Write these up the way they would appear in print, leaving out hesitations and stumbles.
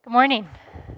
Good morning.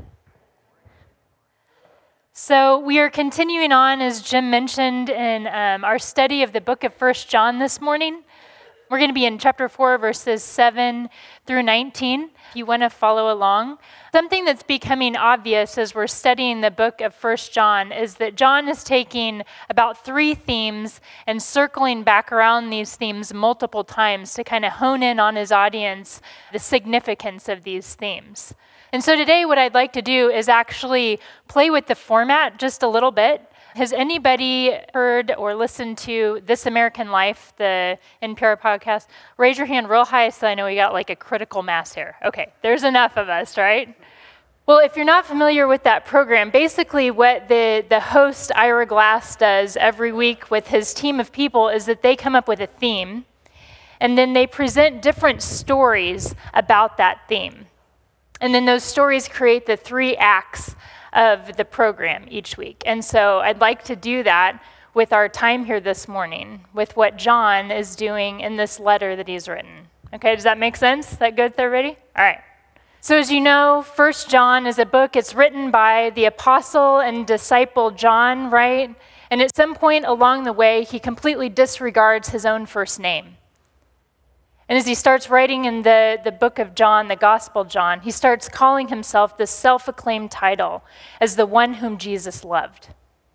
So we are continuing on, as Jim mentioned, in our study of the book of 1 John this morning. We're going to be in chapter 4, verses 7 through 19, if you want to follow along. Something that's becoming obvious as we're studying the book of 1 John is that John is taking about 3 themes and circling back around these themes multiple times to kind of hone in on his audience the significance of these themes. And so today what I'd like to do is actually play with the format just a little bit. Has anybody heard or listened to This American Life, the NPR podcast? Raise your hand real high so I know we got like a critical mass here. Okay, there's enough of us, right? Well, if you're not familiar with that program, basically what the host, Ira Glass, does every week with his team of people is that they come up with a theme, and then they present different stories about that theme. And then those stories create the 3 acts of the program each week. And so I'd like to do that with our time here this morning, with what John is doing in this letter that he's written. Okay, does that make sense? Is that good with everybody? All right. So as you know, 1 John is a book. It's written by the apostle and disciple John, right? And at some point along the way, he completely disregards his own first name. And as he starts writing in the book of John, the Gospel John, he starts calling himself this self-acclaimed title as the one whom Jesus loved.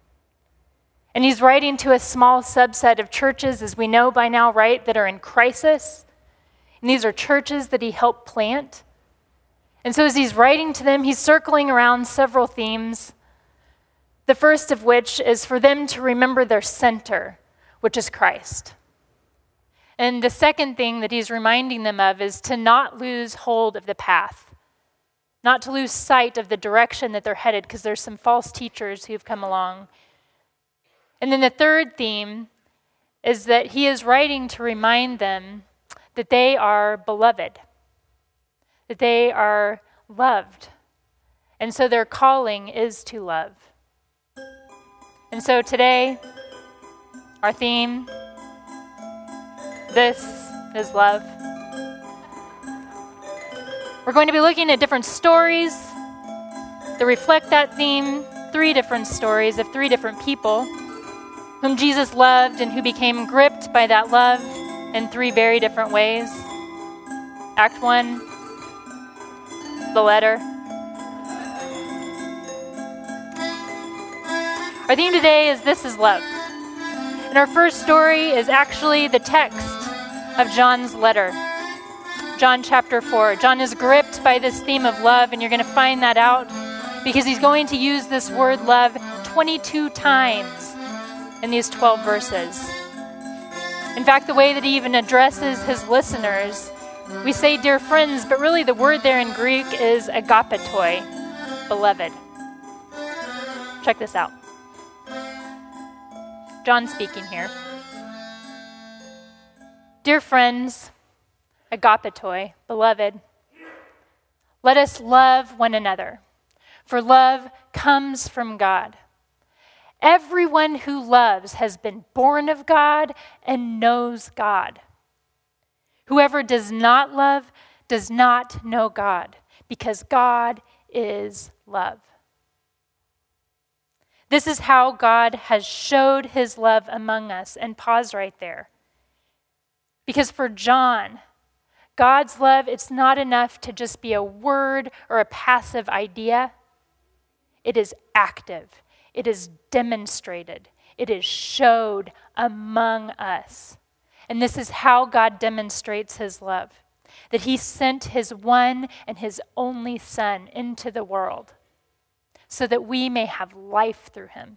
And he's writing to a small subset of churches, as we know by now, right, that are in crisis. And these are churches that he helped plant. And so as he's writing to them, he's circling around several themes. The first of which is for them to remember their center, which is Christ. And the second thing that he's reminding them of is to not lose hold of the path, not to lose sight of the direction that they're headed, because there's some false teachers who've come along. And then the third theme is that he is writing to remind them that they are beloved, that they are loved. And so their calling is to love. And so today, our theme, this is love. We're going to be looking at different stories that reflect that theme, 3 different stories of 3 different people whom Jesus loved and who became gripped by that love in 3 very different ways. Act 1, the letter. Our theme today is This is Love. And our first story is actually the text of John's letter. John chapter 4. John is gripped by this theme of love, and you're going to find that out because he's going to use this word love 22 times in these 12 verses. In fact, the way that he even addresses his listeners, we say dear friends, but really the word there in Greek is agapetoi, beloved. Check this out. John speaking here. Dear friends, agapetoi, beloved, let us love one another, for love comes from God. Everyone who loves has been born of God and knows God. Whoever does not love does not know God, because God is love. This is how God has showed his love among us. And pause right there. Because for John, God's love, it's not enough to just be a word or a passive idea. It is active. It is demonstrated. It is showed among us. And this is how God demonstrates his love. That he sent his one and his only Son into the world so that we may have life through him.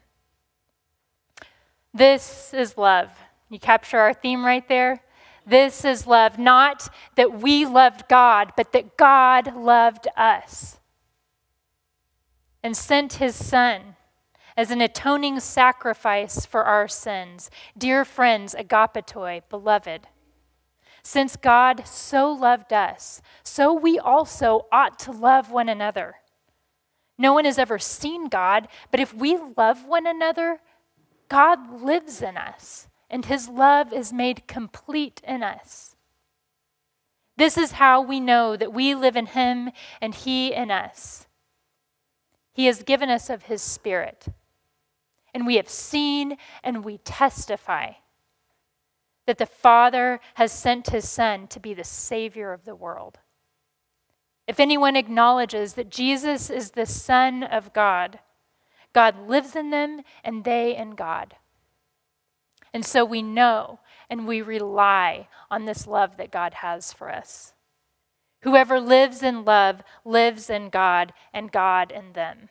This is love. You capture our theme right there? This is love, not that we loved God, but that God loved us and sent his Son as an atoning sacrifice for our sins. Dear friends, agapetoi, beloved, since God so loved us, so we also ought to love one another. No one has ever seen God, but if we love one another, God lives in us, and his love is made complete in us. This is how we know that we live in him and he in us. He has given us of his Spirit. And we have seen and we testify that the Father has sent his Son to be the Savior of the world. If anyone acknowledges that Jesus is the Son of God, God lives in them and they in God. And so we know and we rely on this love that God has for us. Whoever lives in love lives in God and God in them.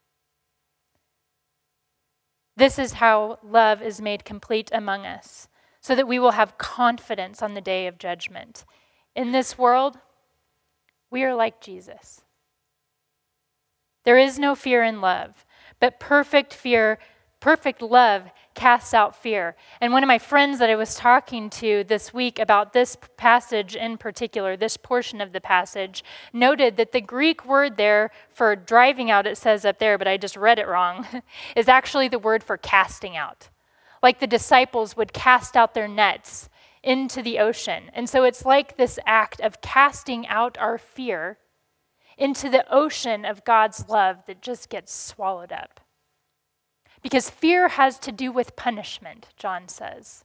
This is how love is made complete among us, so that we will have confidence on the day of judgment. In this world, we are like Jesus. There is no fear in love, but perfect love casts out fear. And one of my friends that I was talking to this week about this passage in particular, this portion of the passage, noted that the Greek word there for driving out, it says up there, but I just read it wrong, is actually the word for casting out. Like the disciples would cast out their nets into the ocean. And so it's like this act of casting out our fear into the ocean of God's love that just gets swallowed up. Because fear has to do with punishment, John says.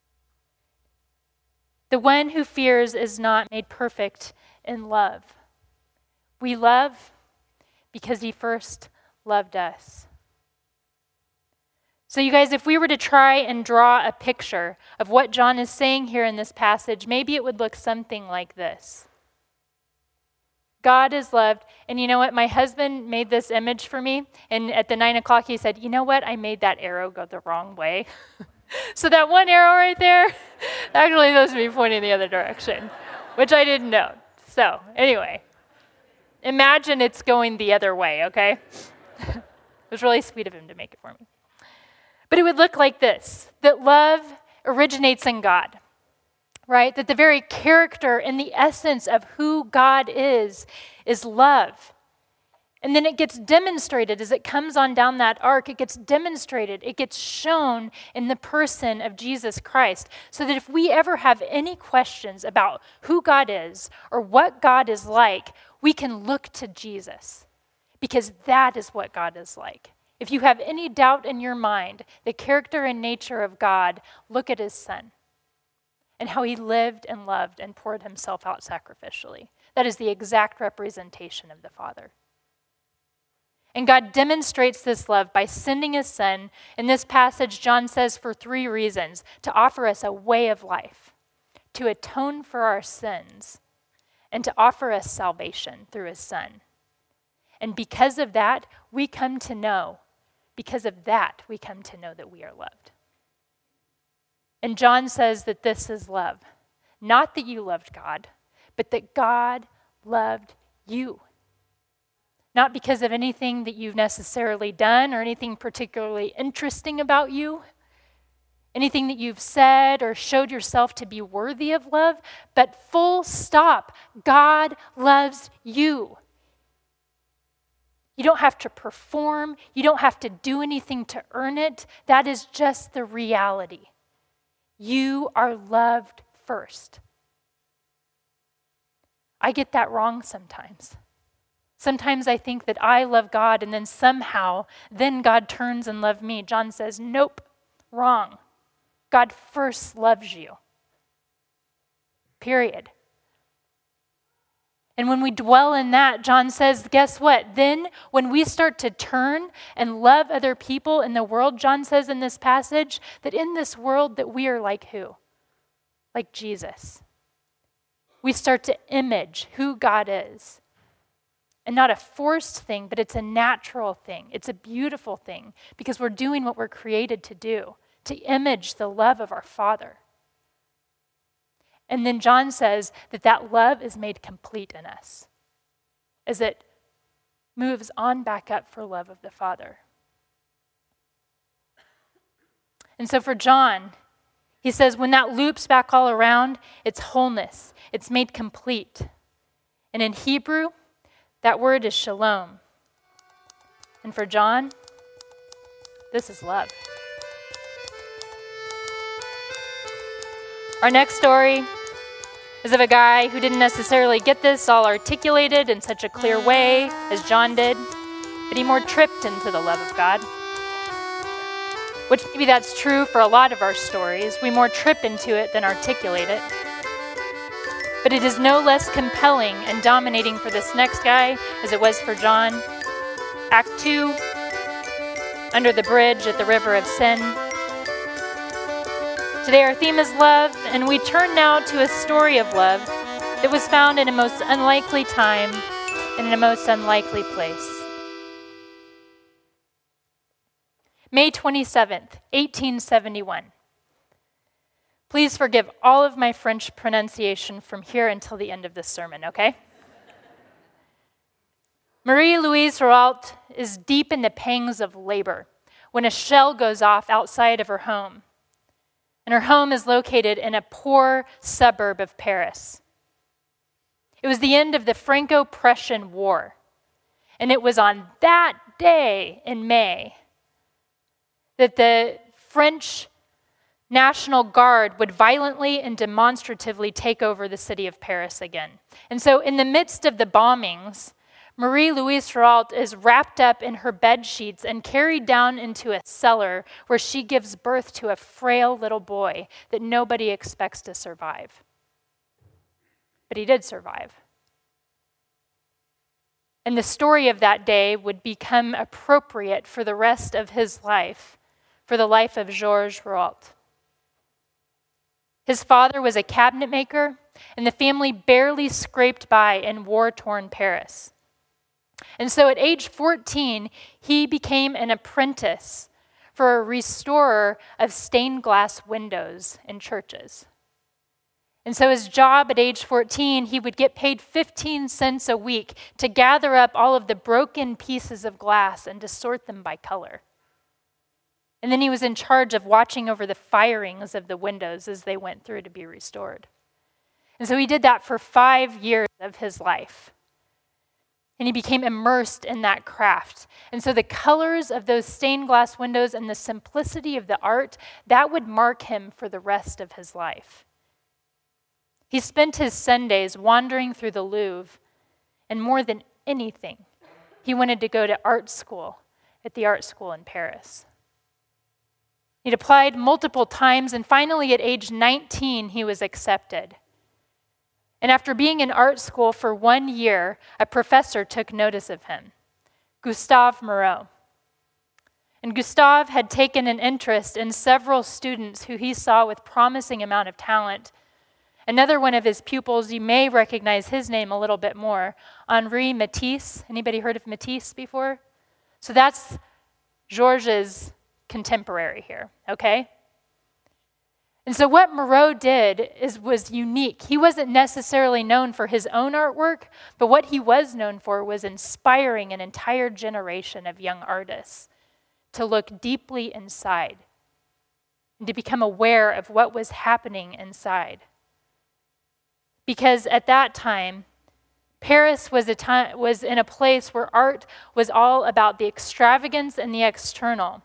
The one who fears is not made perfect in love. We love because he first loved us. So you guys, if we were to try and draw a picture of what John is saying here in this passage, maybe it would look something like this. God is loved. And you know what? My husband made this image for me. And at the 9 o'clock, he said, you know what? I made that arrow go the wrong way. So that one arrow right there, actually supposed to be pointing the other direction, which I didn't know. So anyway, imagine it's going the other way, okay? It was really sweet of him to make it for me. But it would look like this, that love originates in God. Right? That the very character and the essence of who God is love. And then it gets demonstrated as it comes on down that arc. It gets demonstrated. It gets shown in the person of Jesus Christ. So that if we ever have any questions about who God is or what God is like, we can look to Jesus. Because that is what God is like. If you have any doubt in your mind, the character and nature of God, look at his Son. And how he lived and loved and poured himself out sacrificially. That is the exact representation of the Father. And God demonstrates this love by sending his Son. In this passage, John says for 3 reasons: to offer us a way of life, to atone for our sins, and to offer us salvation through his Son. And because of that, we come to know that we are loved. And John says that this is love. Not that you loved God, but that God loved you. Not because of anything that you've necessarily done or anything particularly interesting about you, anything that you've said or showed yourself to be worthy of love, but full stop, God loves you. You don't have to perform. You don't have to do anything to earn it. That is just the reality. You are loved first. I get that wrong sometimes. Sometimes I think that I love God and then somehow, then God turns and loves me. John says, nope, wrong. God first loves you. Period. And when we dwell in that, John says, guess what? Then when we start to turn and love other people in the world, John says in this passage that in this world that we are like who? Like Jesus. We start to image who God is. And not a forced thing, but it's a natural thing. It's a beautiful thing because we're doing what we're created to do, to image the love of our Father. And then John says that love is made complete in us as it moves on back up for love of the Father. And so for John, he says when that loops back all around, it's wholeness. It's made complete. And in Hebrew, that word is shalom. And for John, this is love. Our next story is of a guy who didn't necessarily get this all articulated in such a clear way as John did, but he more tripped into the love of God. Which maybe that's true for a lot of our stories. We more trip into it than articulate it. But it is no less compelling and dominating for this next guy as it was for John. Act 2, under the bridge at the river of sin. Today our theme is love, and we turn now to a story of love that was found in a most unlikely time and in a most unlikely place. May 27th, 1871. Please forgive all of my French pronunciation from here until the end of this sermon, okay? Marie-Louise Roalt is deep in the pangs of labor when a shell goes off outside of her home. And her home is located in a poor suburb of Paris. It was the end of the Franco-Prussian War. And it was on that day in May that the French National Guard would violently and demonstratively take over the city of Paris again. And so in the midst of the bombings, Marie-Louise Roalt is wrapped up in her bed sheets and carried down into a cellar where she gives birth to a frail little boy that nobody expects to survive. But he did survive. And the story of that day would become appropriate for the rest of his life, for the life of Georges Roalt. His father was a cabinet maker, and the family barely scraped by in war-torn Paris. And so at age 14, he became an apprentice for a restorer of stained glass windows in churches. And so his job at age 14, he would get paid 15 cents a week to gather up all of the broken pieces of glass and to sort them by color. And then he was in charge of watching over the firings of the windows as they went through to be restored. And so he did that for 5 years of his life. And he became immersed in that craft. And so the colors of those stained glass windows and the simplicity of the art, that would mark him for the rest of his life. He spent his Sundays wandering through the Louvre, and more than anything, he wanted to go to art school at the art school in Paris. He'd applied multiple times, and finally at age 19, he was accepted. And after being in art school for 1 year, a professor took notice of him, Gustave Moreau. And Gustave had taken an interest in several students who he saw with promising amount of talent. Another one of his pupils, you may recognize his name a little bit more, Henri Matisse. Anybody heard of Matisse before? So that's Georges' contemporary here, okay? And so what Moreau did was unique. He wasn't necessarily known for his own artwork, but what he was known for was inspiring an entire generation of young artists to look deeply inside and to become aware of what was happening inside. Because at that time, Paris was in a place where art was all about the extravagance and the external.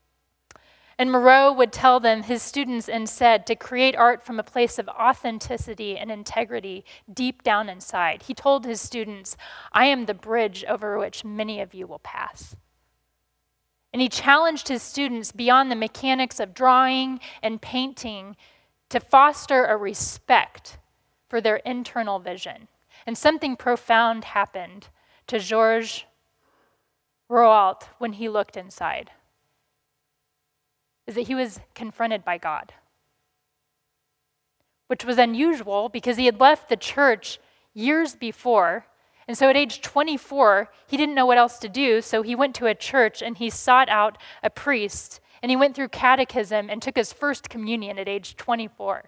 And Moreau would tell them, his students, and said, to create art from a place of authenticity and integrity deep down inside. He told his students, I am the bridge over which many of you will pass. And he challenged his students beyond the mechanics of drawing and painting to foster a respect for their internal vision. And something profound happened to Georges Roalt when he looked inside. Is that he was confronted by God, which was unusual because he had left the church years before. And so at age 24, he didn't know what else to do, so he went to a church and he sought out a priest, and he went through catechism and took his first communion at age 24.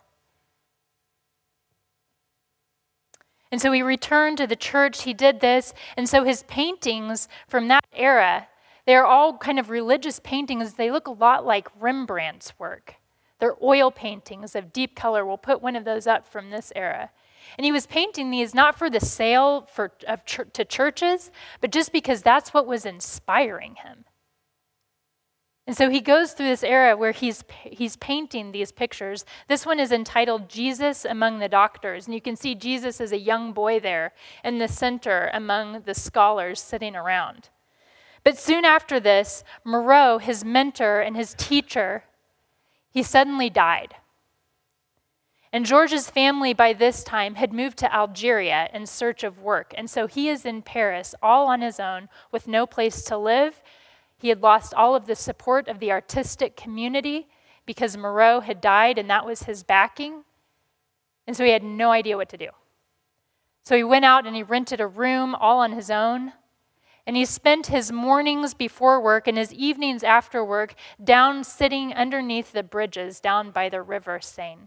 And so he returned to the church, he did this, and so his paintings from that era, they're all kind of religious paintings. They look a lot like Rembrandt's work. They're oil paintings of deep color. We'll put one of those up from this era. And he was painting these not for the sale to churches, but just because that's what was inspiring him. And so he goes through this era where he's painting these pictures. This one is entitled Jesus Among the Doctors. And you can see Jesus as a young boy there in the center among the scholars sitting around. But soon after this, Moreau, his mentor and his teacher, he suddenly died. And Georges' family by this time had moved to Algeria in search of work. And so he is in Paris all on his own with no place to live. He had lost all of the support of the artistic community because Moreau had died and that was his backing. And so he had no idea what to do. So he went out and he rented a room all on his own. And he spent his mornings before work and his evenings after work down sitting underneath the bridges down by the river Seine.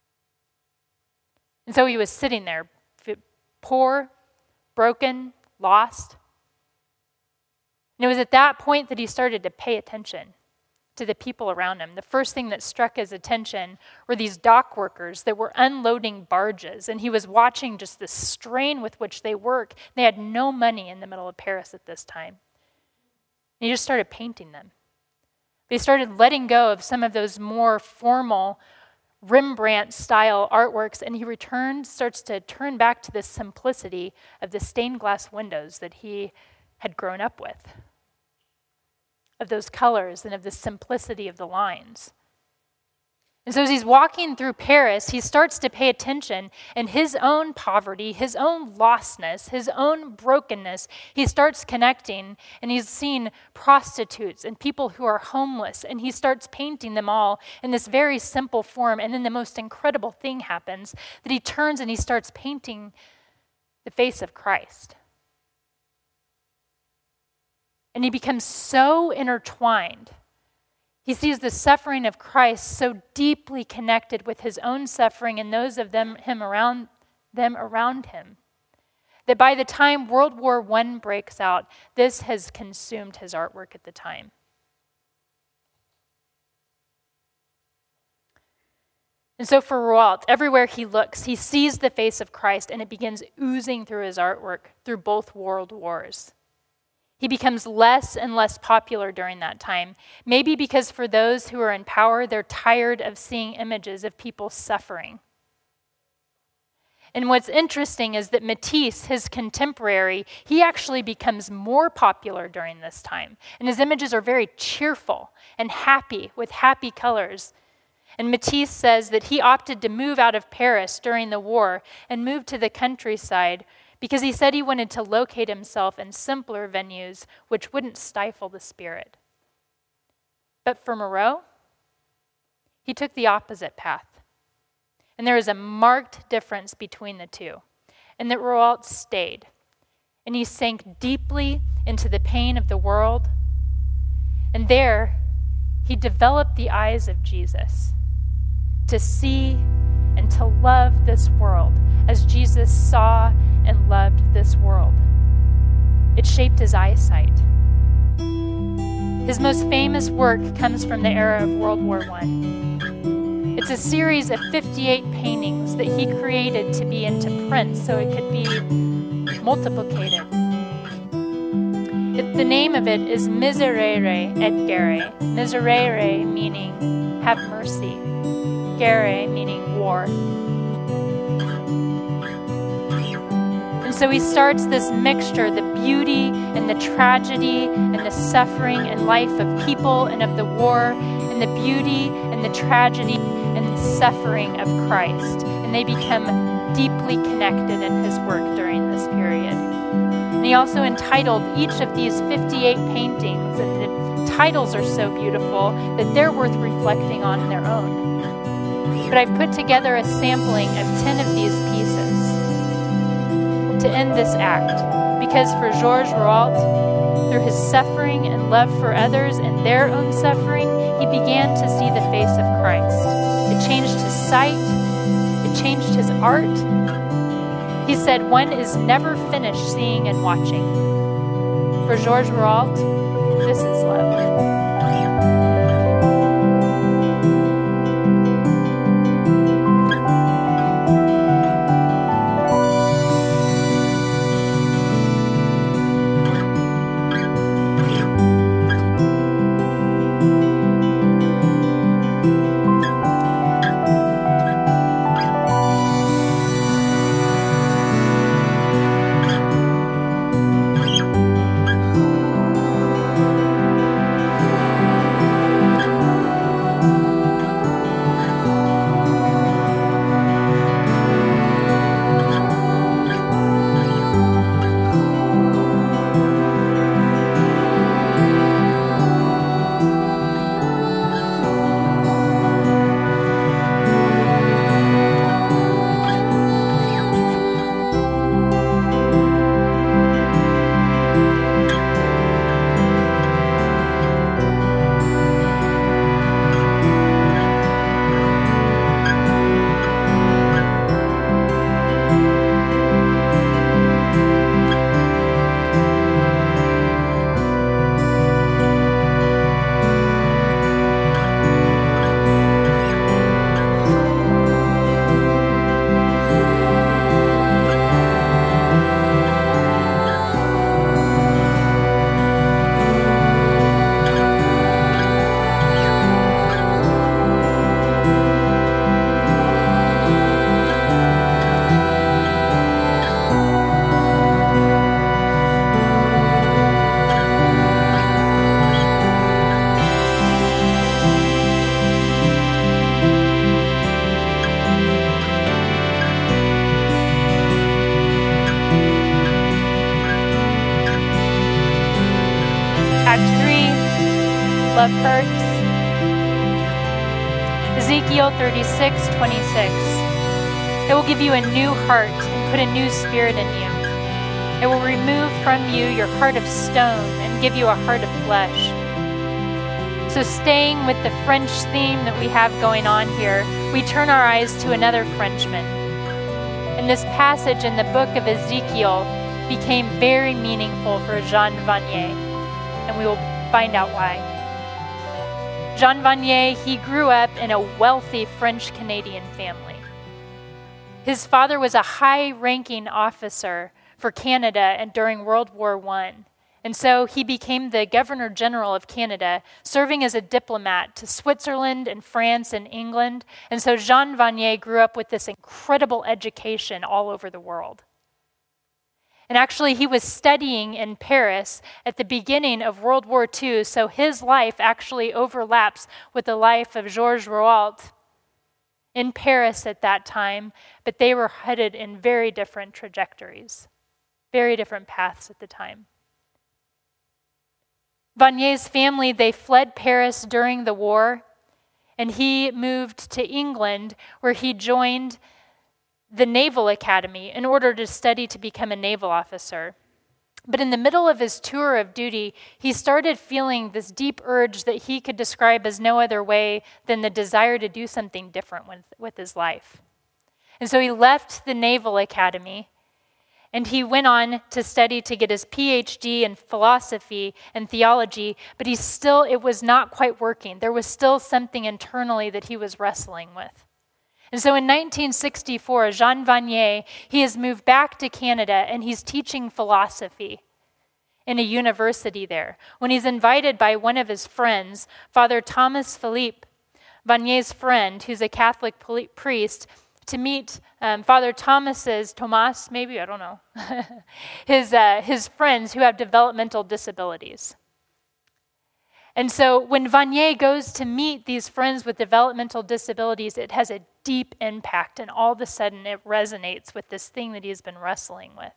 And so he was sitting there, poor, broken, lost. And it was at that point that he started to pay attention to the people around him. The first thing that struck his attention were these dock workers that were unloading barges, and he was watching just the strain with which they work. They had no money in the middle of Paris at this time. And he just started painting them. They started letting go of some of those more formal Rembrandt-style artworks, and he starts to turn back to the simplicity of the stained glass windows that he had grown up with, of those colors and of the simplicity of the lines. And so as he's walking through Paris, he starts to pay attention in his own poverty, his own lostness, his own brokenness. He starts connecting, and he's seen prostitutes and people who are homeless, and he starts painting them all in this very simple form. And then the most incredible thing happens, that he turns and he starts painting the face of Christ. And he becomes so intertwined. He sees the suffering of Christ so deeply connected with his own suffering and those of them around him, that by the time World War I breaks out, this has consumed his artwork at the time. And so for Rouault, everywhere he looks, he sees the face of Christ, and it begins oozing through his artwork through both world wars. He becomes less and less popular during that time, maybe because for those who are in power, they're tired of seeing images of people suffering. And what's interesting is that Matisse, his contemporary, he actually becomes more popular during this time. And his images are very cheerful and happy, with happy colors. And Matisse says that he opted to move out of Paris during the war and move to the countryside because he said he wanted to locate himself in simpler venues which wouldn't stifle the spirit. But for Moreau, he took the opposite path. And there is a marked difference between the two, and that Rouault stayed. And he sank deeply into the pain of the world. And there, he developed the eyes of Jesus to see and to love this world as Jesus saw and loved this world. It shaped his eyesight. His most famous work comes from the era of World War I. It's a series of 58 paintings that he created to be into print so it could be multiplicated. The name of it is Miserere et Guerre. Miserere meaning have mercy. Guerre meaning war. And so he starts this mixture, the beauty and the tragedy and the suffering and life of people and of the war, and the beauty and the tragedy and the suffering of Christ. And they become deeply connected in his work during this period. And he also entitled each of these 58 paintings, and the titles are so beautiful that they're worth reflecting on their own. But I've put together a sampling of 10 of these pieces to end this act, because for Georges Rouault, through his suffering and love for others and their own suffering, he began to see the face of Christ. It changed his sight. It changed his art. He said, one is never finished seeing and watching. For Georges Rouault, this is love. Act 3, love hurts. Ezekiel 36:26. It will give you a new heart and put a new spirit in you. It will remove from you your heart of stone and give you a heart of flesh. So staying with the French theme that we have going on here, we turn our eyes to another Frenchman. And this passage in the book of Ezekiel became very meaningful for Jean Vanier, and we will find out why. Jean Vanier, he grew up in a wealthy French-Canadian family. His father was a high-ranking officer for Canada and during World War I. And so he became the Governor General of Canada, serving as a diplomat to Switzerland and France and England. And so Jean Vanier grew up with this incredible education all over the world. And actually, he was studying in Paris at the beginning of World War II, so his life actually overlaps with the life of Georges Rouault in Paris at that time, but they were headed in very different trajectories, very different paths at the time. Vanier's family, they fled Paris during the war, and he moved to England, where he joined the Naval Academy in order to study to become a naval officer. But in the middle of his tour of duty, he started feeling this deep urge that he could describe as no other way than the desire to do something different with his life. And so he left the Naval Academy, and he went on to study to get his PhD in philosophy and theology, but it was not quite working. There was still something internally that he was wrestling with. And so in 1964, Jean Vanier, he has moved back to Canada, and he's teaching philosophy in a university there, when he's invited by one of his friends, Father Thomas Philippe, Vanier's friend, who's a Catholic priest, to meet Father Thomas, maybe, I don't know, his friends who have developmental disabilities. And so when Vanier goes to meet these friends with developmental disabilities, it has a deep impact, and all of a sudden it resonates with this thing that he's been wrestling with.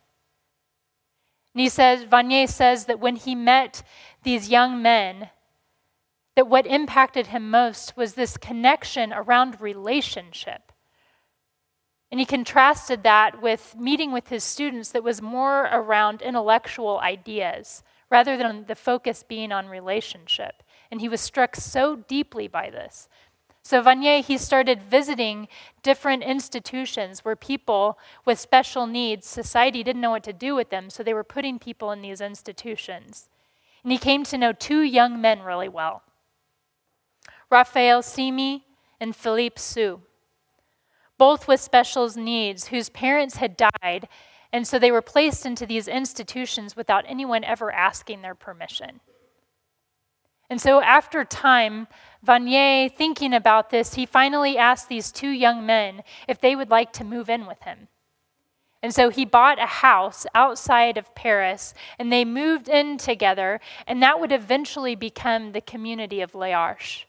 And Vanier says that when he met these young men, that what impacted him most was this connection around relationship. And he contrasted that with meeting with his students that was more around intellectual ideas, rather than the focus being on relationship. And he was struck so deeply by this. So Vanier, he started visiting different institutions where people with special needs, society didn't know what to do with them, so they were putting people in these institutions. And he came to know two young men really well, Raphael Simi and Philippe Sue, both with special needs, whose parents had died, and so they were placed into these institutions without anyone ever asking their permission. And so after time, Vanier, thinking about this, he finally asked these two young men if they would like to move in with him. And so he bought a house outside of Paris, and they moved in together, and that would eventually become the community of L'Arche.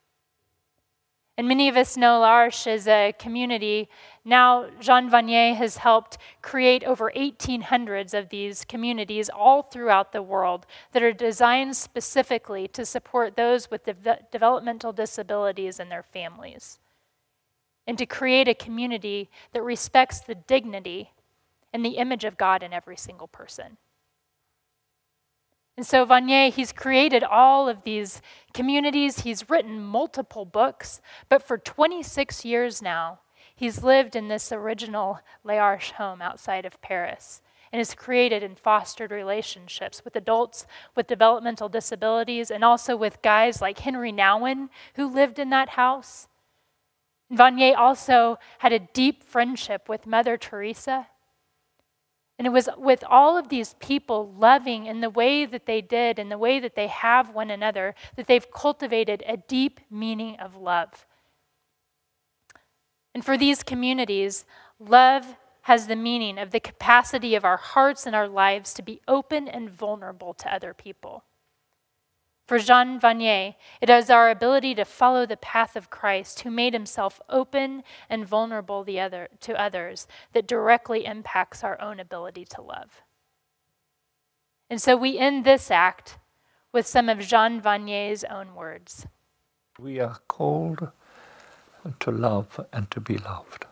And many of us know L'Arche is a community. Now, Jean Vanier has helped create over 1,800 of these communities all throughout the world that are designed specifically to support those with developmental disabilities and their families, and to create a community that respects the dignity and the image of God in every single person. And so Vanier, he's created all of these communities. He's written multiple books, but for 26 years now, he's lived in this original L'Arche home outside of Paris, and has created and fostered relationships with adults with developmental disabilities, and also with guys like Henry Nouwen, who lived in that house. Vanier also had a deep friendship with Mother Teresa. And it was with all of these people loving in the way that they did, and the way that they have one another, that they've cultivated a deep meaning of love. And for these communities, love has the meaning of the capacity of our hearts and our lives to be open and vulnerable to other people. For Jean Vanier, it is our ability to follow the path of Christ, who made himself open and vulnerable to others, that directly impacts our own ability to love. And so we end this act with some of Jean Vanier's own words. We are called to love and to be loved.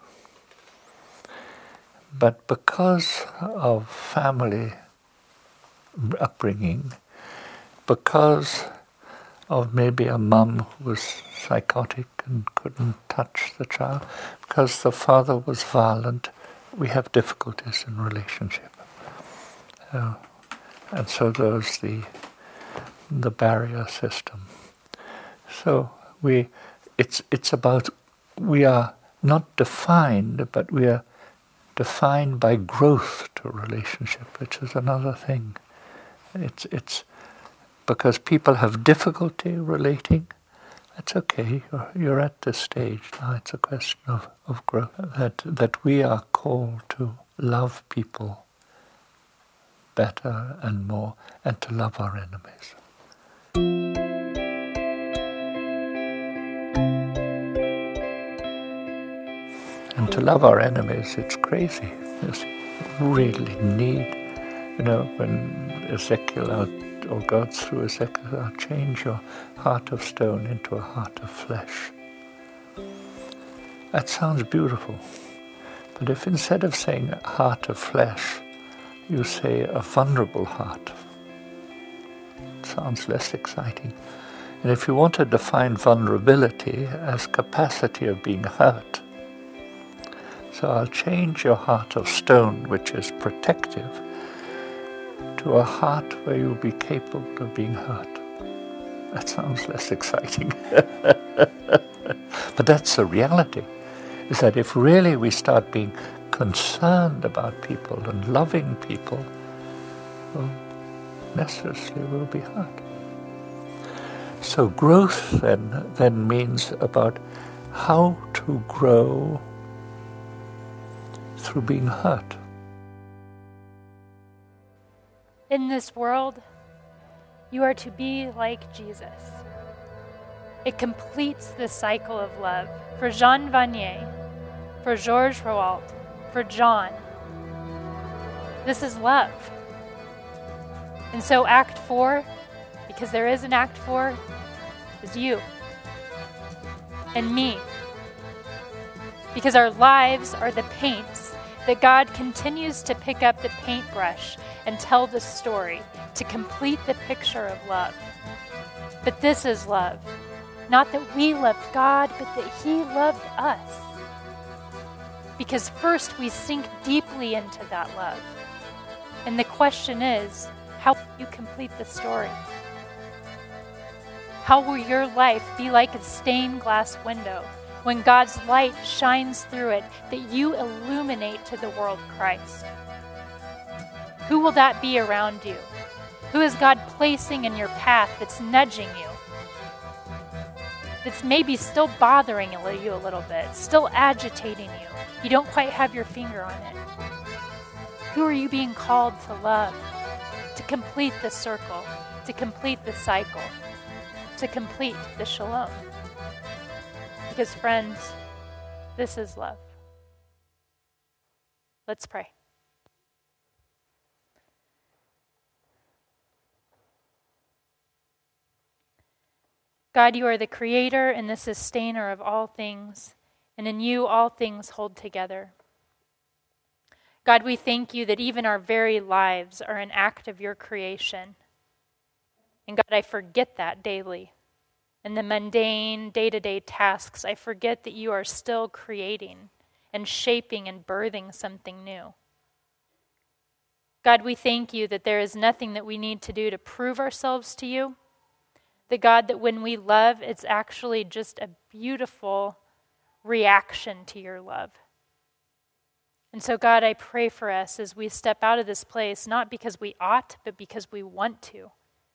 But because of family upbringing, because of maybe a mum who was psychotic and couldn't touch the child, because the father was violent, we have difficulties in relationship. And so there's the barrier system. So it's about, we are not defined, but we are defined by growth to relationship, which is another thing. It's because people have difficulty relating. It's okay. You're at this stage now. It's a question of growth. That we are called to love people better and more, and to love our enemies. And to love our enemies, it's crazy. It's really need. When Ezekiel, or God through Ezekiel, I'll change your heart of stone into a heart of flesh. That sounds beautiful. But if instead of saying a heart of flesh, you say a vulnerable heart, it sounds less exciting. And if you want to define vulnerability as capacity of being hurt, so I'll change your heart of stone, which is protective, to a heart where you'll be capable of being hurt. That sounds less exciting. But that's the reality, is that if really we start being concerned about people and loving people, well, necessarily we'll be hurt. So growth then means about how to grow through being hurt. In this world, you are to be like Jesus. It completes the cycle of love. For Jean Vanier, for Georges Rouault, for John, this is love. And so Act 4, because there is an Act 4, is you and me. Because our lives are the paints that God continues to pick up the paintbrush and tell the story to complete the picture of love. But this is love. Not that we loved God, but that He loved us. Because first we sink deeply into that love. And the question is, how will you complete the story? How will your life be like a stained glass window when God's light shines through it, that you illuminate to the world Christ? Who will that be around you? Who is God placing in your path that's nudging you? That's maybe still bothering you a little bit, still agitating you. You don't quite have your finger on it. Who are you being called to love, to complete the circle, to complete the cycle, to complete the shalom? Because friends, this is love. Let's pray. God, you are the creator and the sustainer of all things, and in you all things hold together. God, we thank you that even our very lives are an act of your creation. And God, I forget that daily. In the mundane, day-to-day tasks, I forget that you are still creating and shaping and birthing something new. God, we thank you that there is nothing that we need to do to prove ourselves to you. That God, that when we love, it's actually just a beautiful reaction to your love. And so God, I pray for us as we step out of this place, not because we ought, but because we want to.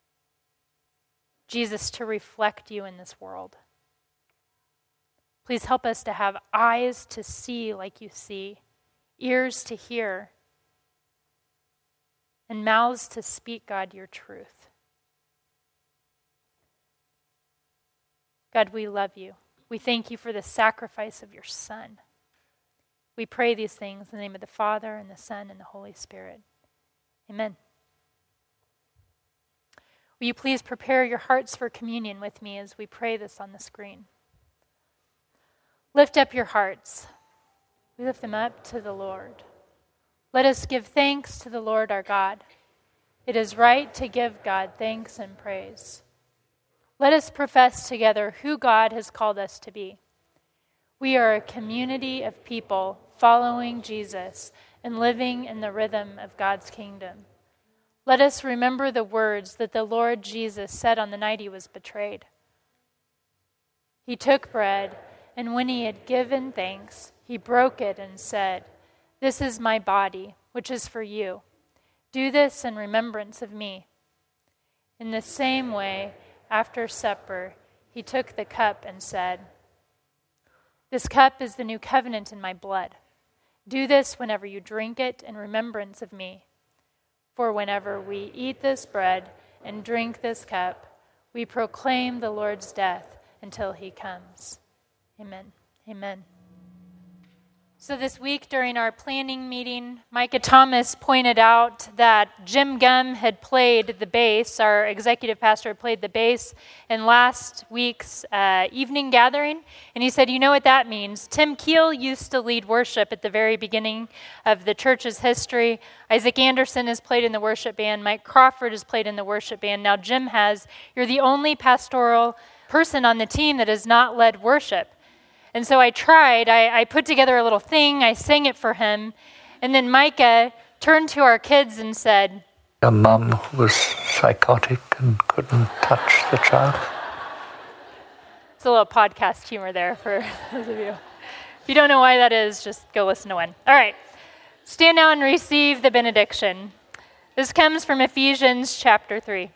Jesus, to reflect you in this world. Please help us to have eyes to see like you see, ears to hear, and mouths to speak, God, your truth. God, we love you. We thank you for the sacrifice of your Son. We pray these things in the name of the Father, and the Son, and the Holy Spirit. Amen. Will you please prepare your hearts for communion with me as we pray this on the screen? Lift up your hearts. We lift them up to the Lord. Let us give thanks to the Lord our God. It is right to give God thanks and praise. Let us profess together who God has called us to be. We are a community of people following Jesus and living in the rhythm of God's kingdom. Let us remember the words that the Lord Jesus said on the night he was betrayed. He took bread, and when he had given thanks, he broke it and said, "This is my body, which is for you. Do this in remembrance of me." In the same way, after supper, he took the cup and said, "This cup is the new covenant in my blood. Do this whenever you drink it in remembrance of me. For whenever we eat this bread and drink this cup, we proclaim the Lord's death until he comes." Amen. Amen. So this week during our planning meeting, Micah Thomas pointed out that Jim Gum had played the bass, our executive pastor had played the bass in last week's evening gathering. And he said, you know what that means? Tim Keel used to lead worship at the very beginning of the church's history. Isaac Anderson has played in the worship band. Mike Crawford has played in the worship band. Now Jim has. You're the only pastoral person on the team that has not led worship. And so I tried, I put together a little thing, I sang it for him, and then Micah turned to our kids and said, "Your mum was psychotic and couldn't touch the child." It's a little podcast humor there for those of you. If you don't know why that is, just go listen to one. All right, stand now and receive the benediction. This comes from Ephesians chapter 3.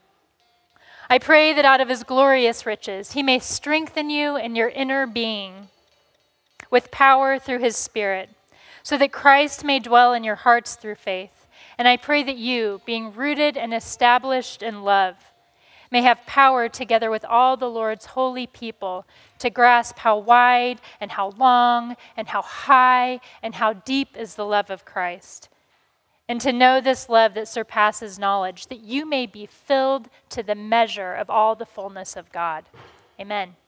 I pray that out of his glorious riches he may strengthen you in your inner being with power through his Spirit, so that Christ may dwell in your hearts through faith. And I pray that you, being rooted and established in love, may have power together with all the Lord's holy people to grasp how wide and how long and how high and how deep is the love of Christ, and to know this love that surpasses knowledge, that you may be filled to the measure of all the fullness of God. Amen.